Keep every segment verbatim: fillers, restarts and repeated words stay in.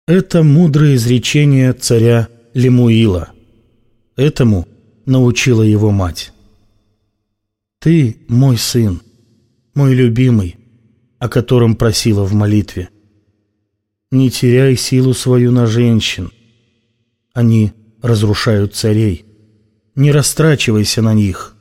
Это мудрое изречение царя Лемуила. Этому научила его мать. «Ты мой сын, мой любимый, о котором просила в молитве. Не теряй силу свою на женщин. Они разрушают царей. Не растрачивайся на них.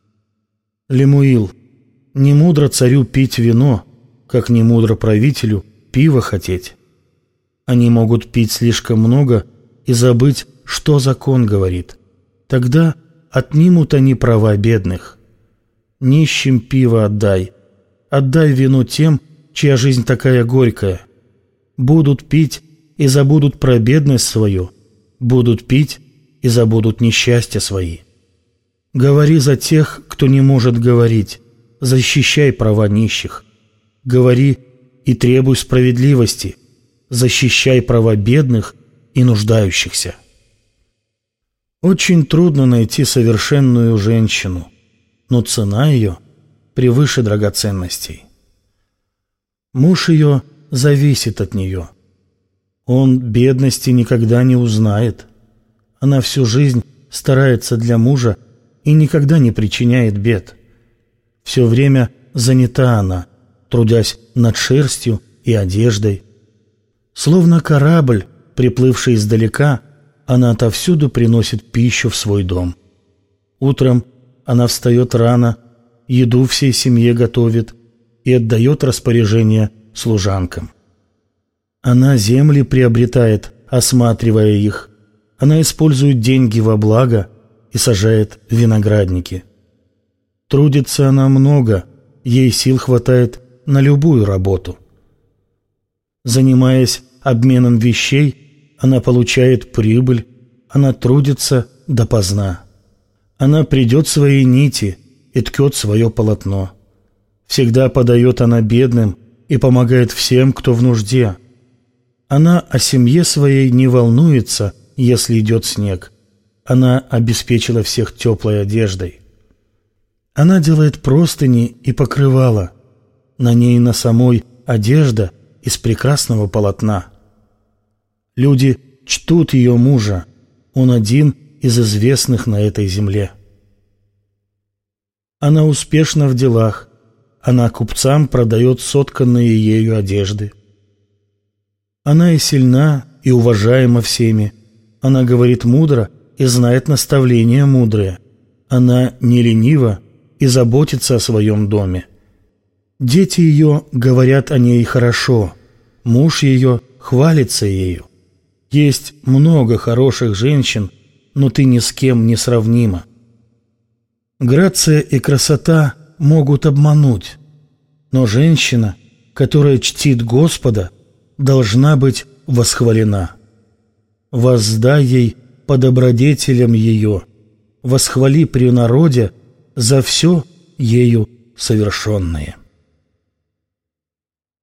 Лемуил, не мудро царю пить вино, как не мудро правителю пиво хотеть. Они могут пить слишком много и забыть, что закон говорит. Тогда отнимут они права бедных. Нищим пиво отдай, отдай вино тем, чья жизнь такая горькая. Будут пить и забудут про бедность свою, будут пить и забудут несчастья свои. Говори за тех, кто не может говорить, защищай права нищих. Говори и требуй справедливости, защищай права бедных и нуждающихся». Очень трудно найти совершенную женщину, но цена ее превыше драгоценностей. Муж ее зависит от нее. Он бедности никогда не узнает. Она всю жизнь старается для мужа и никогда не причиняет бед. Все время занята она, трудясь над шерстью и одеждой. Словно корабль, приплывший издалека, она отовсюду приносит пищу в свой дом. Утром она встает рано, еду всей семье готовит и отдает распоряжение служанкам. Она земли приобретает, осматривая их. Она использует деньги во благо и сажает виноградники. Трудится она много, ей сил хватает на любую работу. Занимаясь обменом вещей, она получает прибыль, она трудится допоздна. Она придет своей нити и ткет свое полотно. Всегда подает она бедным и помогает всем, кто в нужде. Она о семье своей не волнуется, если идет снег. Она обеспечила всех теплой одеждой. Она делает простыни и покрывала. На ней на самой одежда из прекрасного полотна. Люди чтут ее мужа. Он один из известных на этой земле. Она успешна в делах. Она купцам продает сотканные ею одежды. Она и сильна, и уважаема всеми. Она говорит мудро и знает наставления мудрые. Она не ленива и заботится о своем доме. Дети ее говорят о ней хорошо. Муж ее хвалится ею. Есть много хороших женщин, но ты ни с кем не сравнима. Грация и красота могут обмануть, но женщина, которая чтит Господа, должна быть восхвалена. Воздай ей по добродетелям ее, восхвали при народе за все ею совершенное.